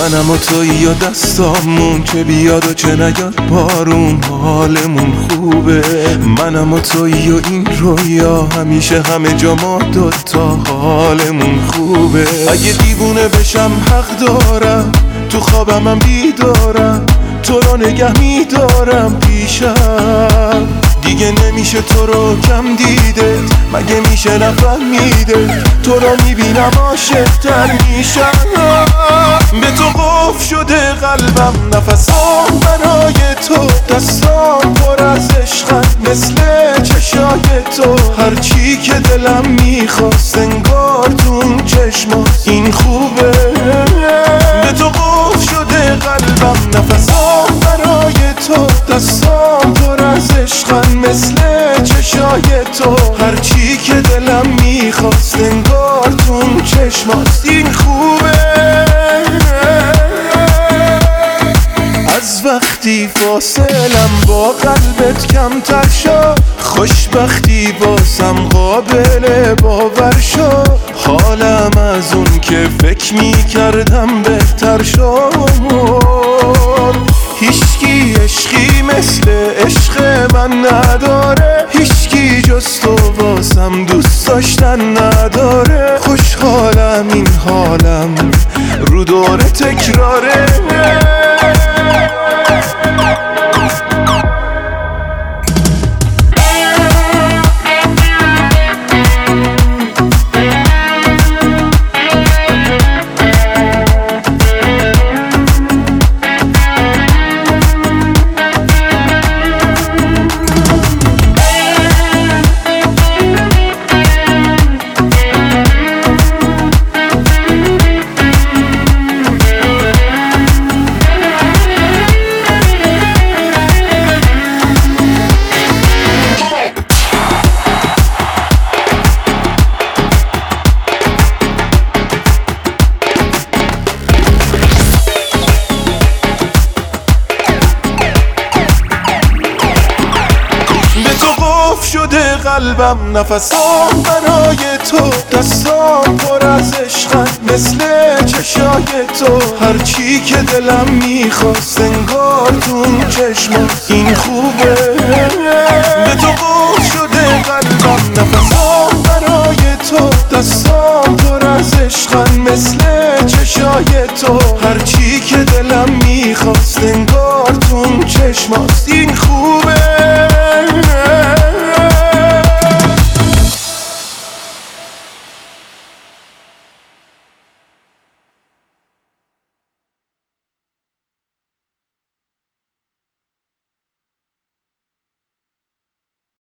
منم و تویی و دستامون چه بیاد و چه نیاد بارون حالمون خوبه. منم و تویی و این رویا همیشه همه جا ما دوتا حالمون خوبه. اگه دیوونه بشم حق دارم تو خوابم بیدارم تو رو نگه میدارم پیشم. دیگه نمیشه تو رو کم دیده مگه میشه نفهمیده تو رو میبینم عاشق‌تر میشم. به تو قفل شده قلبم نفسام برای تو دستام پر از عشقن مثل چشای تو. هرچی که دلم میخواست انگار تو اون چشمات این خوبه. به تو قفل شده قلبم نفسام برای تو دستام پر از عشقن مثل چشای تو. هرچی که دلم میخواست انگار تو اون چشمات این خوبه. از وقتی فاصلم با قلبت کمتر شد خوشبختی باسم قابل باور شد. حالم از اون که فکر میکردم بهتر شد. هیچکی عشقی مثل عشق من نداره هیچکی جز تو واسم دوست داشتن نداره. خوشحالم این حالم رو دور تکراره. شده قلبم نفسام برای تو دستام پر از عشقن مثل چشای تو. هرچی که دلم میخواست انگار تو اون چشمات این خوبه. به تو قفل شده قلبم نفسام برای تو دستام پر از عشقن مثل چشای تو. هرچی که دلم میخواست انگار تو اون چشمات